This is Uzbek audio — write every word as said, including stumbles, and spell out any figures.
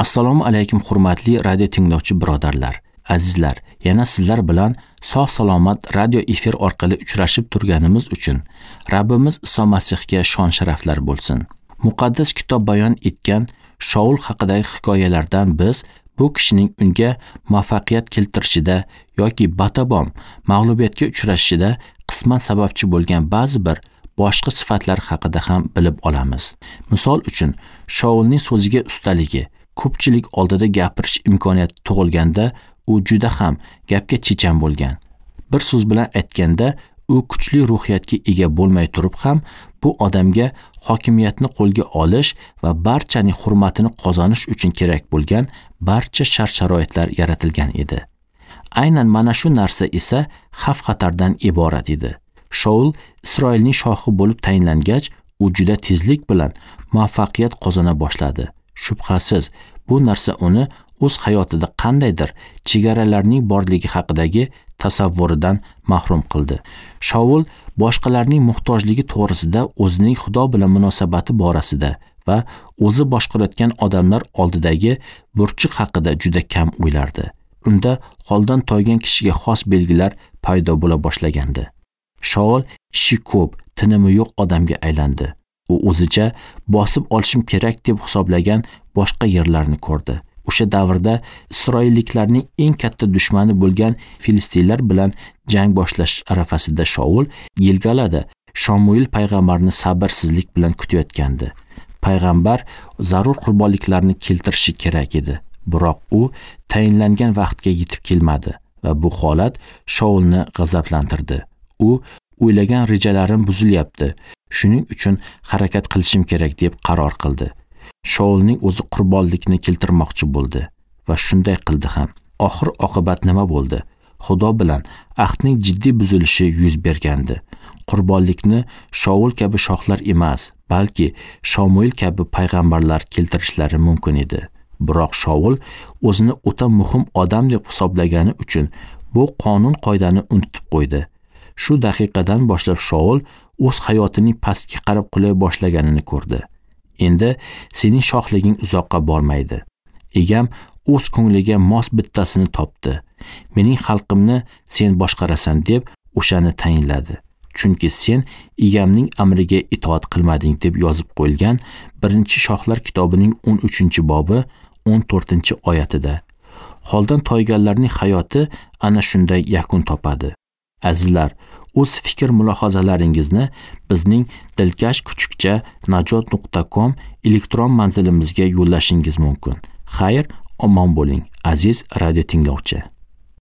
Assalomu alaykum hurmatli radio tinglovchi birodarlar, azizlar. Yana sizlar bilan sog' salomat radio efir orqali uchrashib turganimiz uchun Rabbimiz Iso Masihga shon sharaflar bo'lsin. Muqaddas kitob bayon etgan Shaul haqidagi hikoyalardan biz bu kishining unga muvaffaqiyat keltirishida yoki batabom mag'lubiyatga uchrashishida qisman sababchi bo'lgan ba'zi bir boshqa sifatlar haqida ham bilib olamiz. Misol uchun, Shaulning so'ziga ustaligi, ko'pchilik oldida gapirish imkoniyati tug'ilganda u juda ham gapga chechan bo'lgan. Bir so'z bilan aytganda, u kuchli ruhiyatga ega bo'lmay turib ham bu odamga hokimiyatni qo'lga olish va barchaning hurmatini qozonish uchun kerak bo'lgan barcha shart-sharoitlar yaratilgan edi. Aynan mana shu narsa esa xavf-xatardan iborat edi. Shaul Isroilning shohi bo'lib tayinlangach, u juda tezlik bilan muvaffaqiyat qozona boshladi. Shubhasiz, bu narsa uni o'z hayotida qandaydir chegaralarning borligi haqidagi tasavvuridan mahrum qildi. Shaul boshqalarning muhtojligi to'g'risida, o'zining Xudo bilan munosabati borasida va o'zi boshqarayotgan odamlar oldidagi burchiq haqida juda kam o'ylardi. Unda holdan toygan kishiga xos belgilar paydo bo'la boshlagandi. Shaul ishi ko'p, tinimi yo'q odamga aylandi. U o'zicha bosib olishim kerak deb hisoblagan boshqa yerlarni ko'rdi. O'sha davrda Isroilliklarning eng katta dushmani bo'lgan Filistinlar bilan jang boshlash arafasida Shaul Gilgalada Shamuil payg'ambarni sabrsizlik bilan kutayotgandi. Payg'ambar zarur qurbonliklarni keltirishi kerak edi, biroq u tayinlangan vaqtga yetib kelmadi va bu holat Shaulni g'azablantirdi. U o'ylagan rejalarim buzilyapti. Shuning uchun harakat qilishim kerak deb qaror qildi. Shaulning o'zi qurbonlikni keltirmoqchi bo'ldi va shunday qildi ham. Oxir oqibat nima bo'ldi? Xudo bilan ahdning jiddiy buzilishi yuz bergandi. Qurbonlikni Shaul kabi shohlar emas, balki Shamuil kabi payg'ambarlar keltirishlari mumkin edi. Biroq Shaul o'zini o'ta muhim odam deb hisoblagani uchun bu qonun qoidani unutib qo'ydi. Shu daqiqadan boshlab Shaul o'z hayotining pastga qarab qulay boshlaganini ko'rdi. Endi sening shohliging uzoqqa bormaydi. Egam o'z ko'ngliga mos bittasini topdi. Mening xalqimni sen boshqarasan deb o'shani tayinladi. Chunki sen egamning amriga itoat qilmading deb yozib qo'yilgan birinchi Shohlar kitobining o'n uchinchi bobi o'n to'rtinchi oyatida. Holdan toyganlarning hayoti ana shunday yakun topadi. Azizlar, o'z fikr mulohazalaringizni bizning dilkash kuchukcha najot nuqta com elektron manzilimizga yo'llashingiz mumkin. Xayr, omon bo'ling, aziz radio tinglovchi.